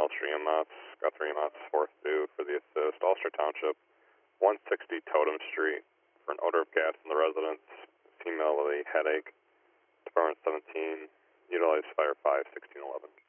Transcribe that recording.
Belcher EMS, Guthrie EMS, 4th due for the assist. Ulster Township, 160 Totem Street for an odor of gas in the residence. Female with a headache. Department 17, utilize fire 5, 1611.